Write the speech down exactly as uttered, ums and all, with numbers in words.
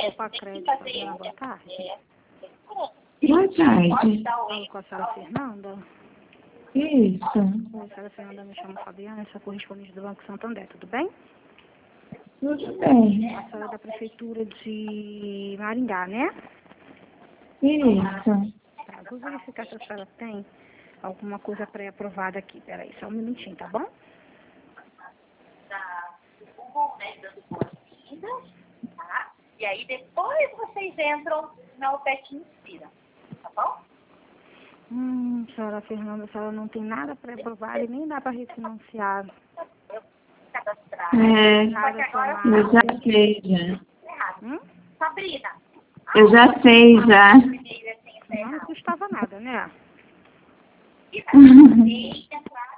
Opa Crédito, Fabiana, boa tarde. Boa tarde. Falo com a senhora Fernanda. Isso. Oi, senhora Fernanda, me chamo Fabiana, sou correspondente do Banco Santander, tudo bem? Tudo bem. A senhora é da Prefeitura de Maringá, né? Isso. Tá, vou verificar se a senhora tem alguma coisa pré-aprovada aqui. Peraí, só um minutinho, tá bom? Da Google, né, dando boas-vindas, tá? E aí depois vocês entram na O P E C Inspira, tá bom? Hum, senhora Fernanda, a senhora não tem nada pré-aprovado e nem dá para refinanciar. Cadastrar. É, Nada agora somado. eu já sei já. Errado. Hum? Sabrina, Eu já sei já. o e-mail é sem Não, não custava nada, né? e tá. E entrar